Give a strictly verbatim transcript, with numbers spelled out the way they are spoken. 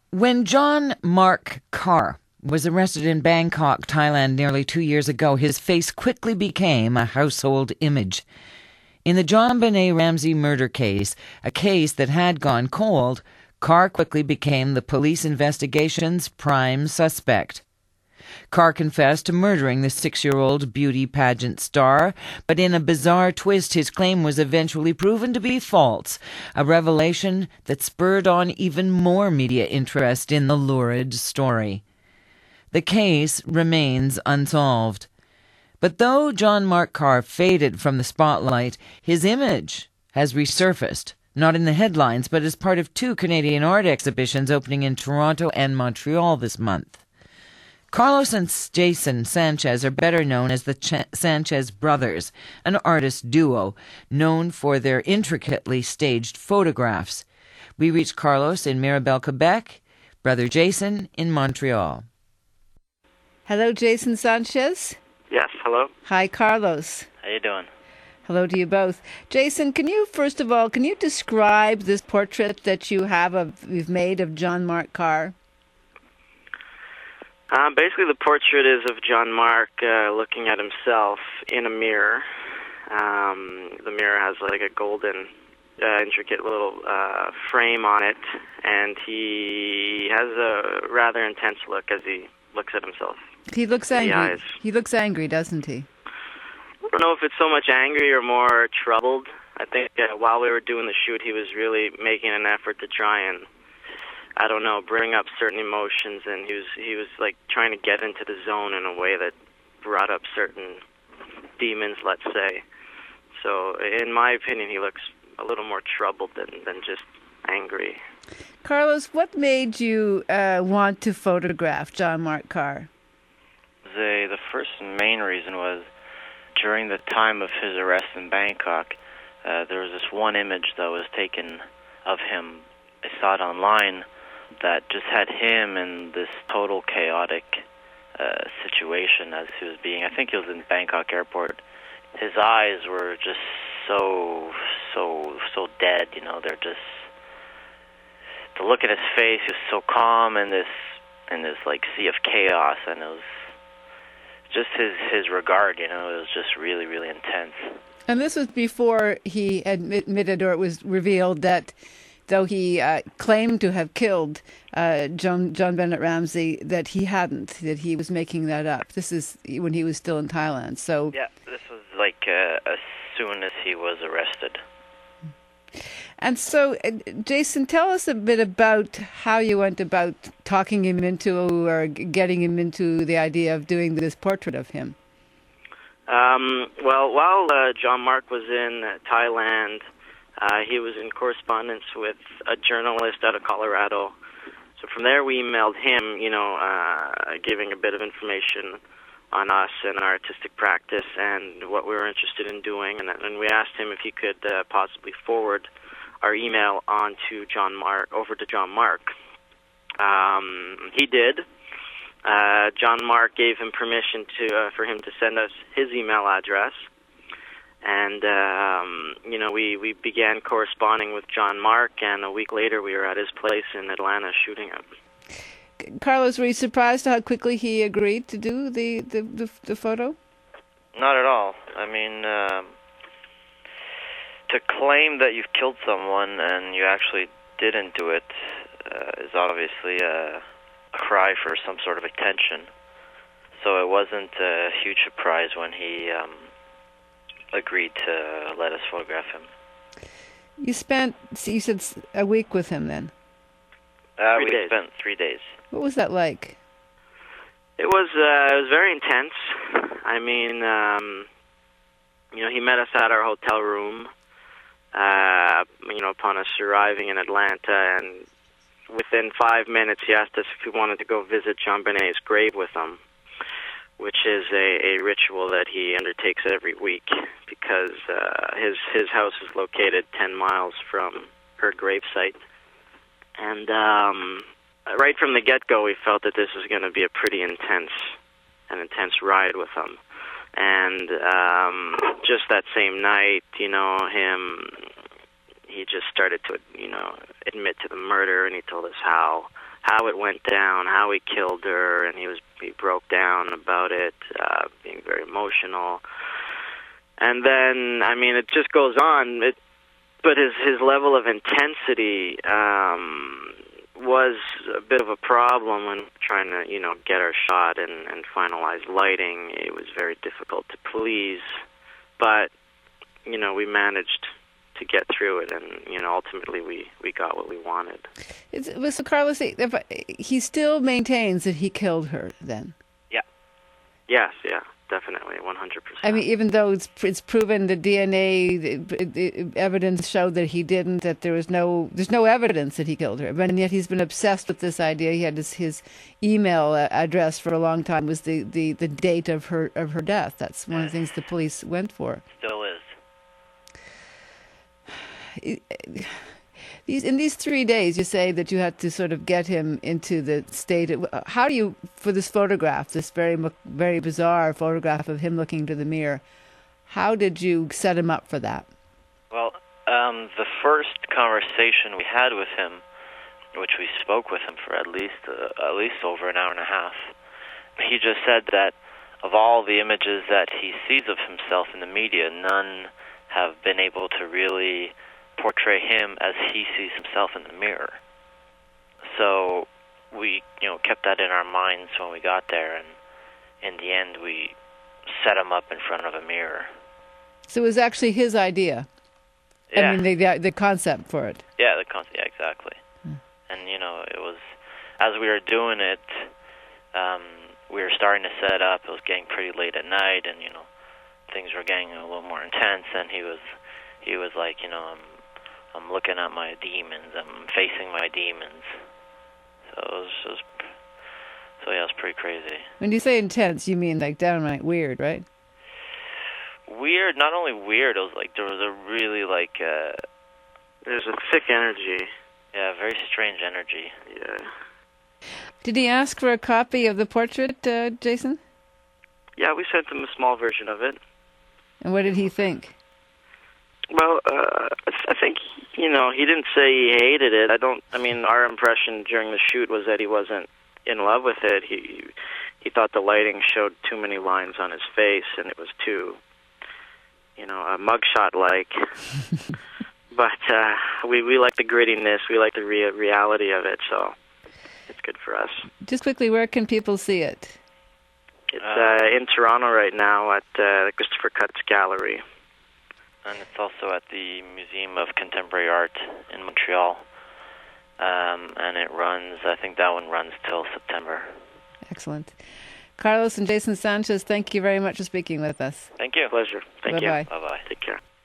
When John Mark Carr was arrested in Bangkok, Thailand, nearly two years ago, his face quickly became a household image. In the JonBenét Ramsey murder case, a case that had gone cold, Carr quickly became the police investigation's prime suspect. Carr confessed to murdering the six-year-old beauty pageant star, but in a bizarre twist, his claim was eventually proven to be false, a revelation that spurred on even more media interest in the lurid story. The case remains unsolved. But though John Mark Carr faded from the spotlight, his image has resurfaced, not in the headlines, but as part of two Canadian art exhibitions opening in Toronto and Montreal this month. Carlos and Jason Sanchez are better known as the Ch- Sanchez brothers, an artist duo known for their intricately staged photographs. We reached Carlos in Mirabel, Quebec, brother Jason in Montreal. Hello, Jason Sanchez. Yes, hello. Hi, Carlos. How you doing? Hello to you both. Jason, can you, first of all, can you describe this portrait that you have of, you've made of John Mark Carr? Um, basically, the portrait is of John Mark uh, looking at himself in a mirror. Um, the mirror has like a golden, uh, intricate little uh, frame on it, and he has a rather intense look as he looks at himself. He looks angry. He looks angry, doesn't he? I don't know if it's so much angry or more troubled. I think uh, while we were doing the shoot, he was really making an effort to try and, I don't know, bring up certain emotions, and he was he was like trying to get into the zone in a way that brought up certain demons, let's say. So, in my opinion, he looks a little more troubled than, than just angry. Carlos, what made you uh, want to photograph John Mark Carr? The, the first main reason was during the time of his arrest in Bangkok, uh, there was this one image that was taken of him. I saw it online that just had him in this total chaotic uh, situation as he was being, I think he was in Bangkok airport. His eyes were just so, so, so dead, you know, they're just, to look at his face, he was so calm in this, in this like sea of chaos, and it was just his, his regard, you know, it was just really, really intense. And this was before he admitted, or it was revealed, that though he uh, claimed to have killed uh, John JonBenét Ramsey, that he hadn't, that he was making that up. This is when he was still in Thailand. So yeah, this was like uh, as soon as he was arrested. And so, uh, Jason, tell us a bit about how you went about talking him into, or getting him into the idea of doing this portrait of him. Um, well, while uh, John Mark was in uh, Thailand, uh, he was in correspondence with a journalist out of Colorado. So from there, we emailed him, you know, uh, giving a bit of information on us and our artistic practice and what we were interested in doing. And, and we asked him if he could uh, possibly forward our email on to John Mark, over to John Mark. Um, he did. Uh, John Mark gave him permission to uh, for him to send us his email address, and um, you know we, we began corresponding with John Mark, and a week later we were at his place in Atlanta shooting it. Carlos, were you surprised how quickly he agreed to do the, the, the, the photo? Not at all. I mean, um, to claim that you've killed someone and you actually didn't do it uh, is obviously a, a cry for some sort of attention. So it wasn't a huge surprise when he um, agreed to let us photograph him. You spent, you said, a week with him then? Uh, three we days. spent three days. What was that like? It was uh, it was very intense. I mean, um, you know, he met us at our hotel room. Uh, you know, upon us arriving in Atlanta, and within five minutes, he asked us if we wanted to go visit JonBenét's grave with him, which is a, a ritual that he undertakes every week because uh, his his house is located ten miles from her gravesite. And um, right from the get-go, we felt that this was going to be a pretty intense, an intense ride with him. And um, just that same night, you know, him, he just started to, you know, admit to the murder, and he told us how how it went down, how he killed her, and he was he broke down about it, uh, being very emotional. And then, I mean, it just goes on. It, but his his level of intensity um, was a bit of a problem when trying to, you know, get our shot and, and finalize lighting. It was very difficult to please, but you know, we managed to get through it, and you know, ultimately we, we got what we wanted. It's, so Carlos, if, he still maintains that he killed her. Then, yeah, yes, yeah, definitely, one hundred percent. I mean, even though it's it's proven the D N A the, the evidence showed that he didn't, that there was no there's no evidence that he killed her, but and yet he's been obsessed with this idea. He had his, his email address for a long time was the, the, the date of her of her death. That's one of the things the police went for. Still is. These in these three days, you say that you had to sort of get him into the state. Of, how do you, for this photograph, this very very bizarre photograph of him looking into the mirror, how did you set him up for that? Well, um, the first conversation we had with him, which we spoke with him for at least uh, at least over an hour and a half, he just said that of all the images that he sees of himself in the media, none have been able to really portray him as he sees himself in the mirror. So we, you know, kept that in our minds when we got there, and in the end, we set him up in front of a mirror. So it was actually his idea. Yeah. I mean, the the, the concept for it. Yeah, the concept. Yeah, exactly. Hmm. And you know, it was as we were doing it, um, we were starting to set up. It was getting pretty late at night, and you know, things were getting a little more intense. And he was, he was like, you know, I'm. I'm looking at my demons. I'm facing my demons. So it was just, so yeah, it's pretty crazy. When you say intense, you mean like downright weird, right? Weird, not only weird, it was like there was a really like, uh, there's a thick energy. Yeah, very strange energy. Yeah. Did he ask for a copy of the portrait, uh, Jason? Yeah, we sent him a small version of it. And what did he think? Well, uh, I think, you know, he didn't say he hated it. I don't, I mean, our impression during the shoot was that he wasn't in love with it. He he thought the lighting showed too many lines on his face, and it was too, you know, a mugshot-like. But uh, we, we like the grittiness, we like the rea- reality of it, so it's good for us. Just quickly, where can people see it? It's uh, in Toronto right now at uh, the Christopher Cutts Gallery. And it's also at the Museum of Contemporary Art in Montreal. Um, and it runs, I think that one runs till September. Excellent. Carlos and Jason Sanchez, thank you very much for speaking with us. Thank you. Pleasure. Thank Bye-bye. you. Bye-bye. Take care.